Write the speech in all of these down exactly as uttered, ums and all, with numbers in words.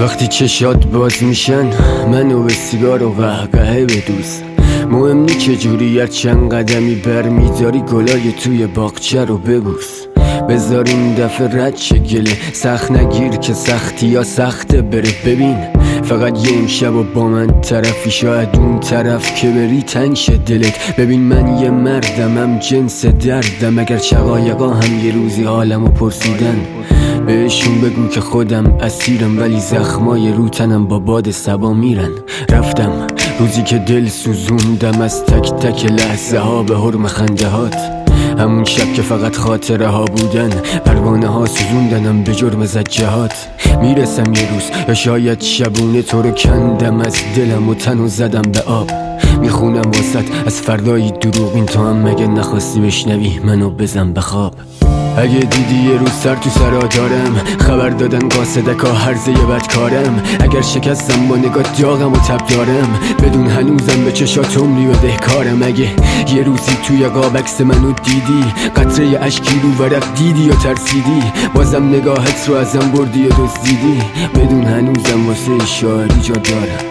وقتی چشات باز میشن منو به سیگار و قهقهه بدوز. مهم نی که جوری هر چند قدمی برمیداری گلای توی باغچه رو ببوس. بذار این دفعه رد شه گله، سخت نگیر که سختی یا سخته بره. ببین فقط یه امشب و با من طرفی، شاید اون طرف که بری تنگ شه دلت. ببین من یه مردم هم جنس دردم، اگر شقایقا هم یه روزی حالمو پرسیدن بهشون بگو که خودم اسیرم، ولی زخمای رو تنم با باد صبا میرن. رفتم روزی که دل سوزوندم از تک تک لحظه ها به حرم خنده هات، همون شب که فقط خاطره ها بودن، پروانه ها سوزوندنم به جرم زجهات. میرسم یه روز یا شاید شبونه تو رو کندم از دلم و تنو زدم به آب. میخونم واسط از فردایی دروغین، تو هم مگه نخواستی بشنوی منو بزن به خواب. اگه دیدی یه روز سر تو سرا دارم، خبر دادن قاصدکا هرزه بدکارم. اگر شکستم با نگاه داغم و تب دارم، بدون هنوزم به چشات عمری بدهکارم. اگه یه روزی توی قاب عکس منو دیدی، قطره اشکی رو ورق دیدی یا ترسیدی، بازم نگاهت رو ازم بردی و دزدیدی، بدون هنوزم واسه شاعری جا دارم.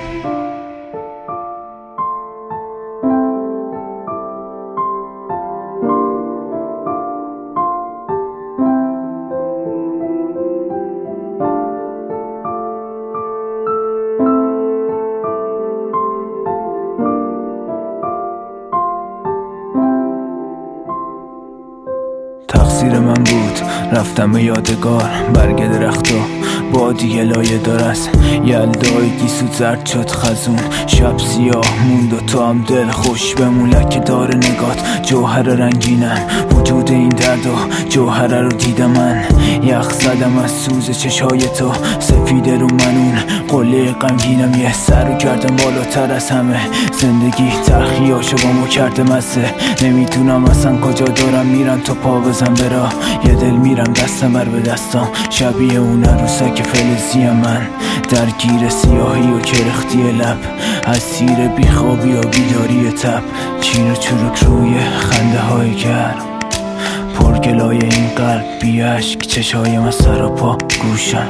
تقصیر من بود رفتم به یادگار، برگ درخت و بادی لایه دار است. یلدای گیسو زرد شد خزون، شب سیاه موند و تو هم دل خوش بمون. لکه داره نگات جوهر رنگینم، وجود این درد و جوهر رو دیدم من. یخ زدم از سوز چشای تو، سفید رو منون قله غمگینم. یه سر رو کردم بالاتر از همه، زندگی ترخیاشو با مو کرده مزه. نمیتونم اصلا کجا دارم میرم، تو پا بزن برا یه دل میرم دستم بر به دستم. شبیه اون عروسک فلزی من، درگیر سیاهی و کرختی لب، اسیر بیخوابی و بیداری تب. چین و چروک روی خنده های گرم، پرگلای این قلب بی عشق، چشای من سراپا گوشم.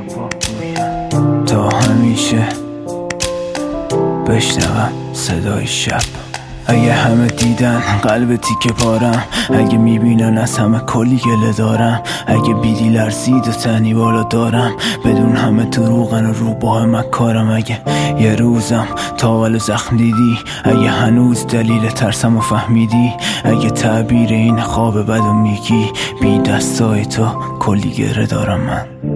تا همیشه بشنوم صدای شب. اگه همه دیدن قلب تیکه پارم، اگه میبینن از همه کلی گله دارم، اگه بیدی لرزید و تنی بالا دارم، بدون همه دروغن و رو با مکارم. اگه یه روزم تاول زخم دیدی، اگه هنوز دلیل ترسم و فهمیدی، اگه تعبیر این خواب بدو میگی، بی دستای تو کلی گره دارم من.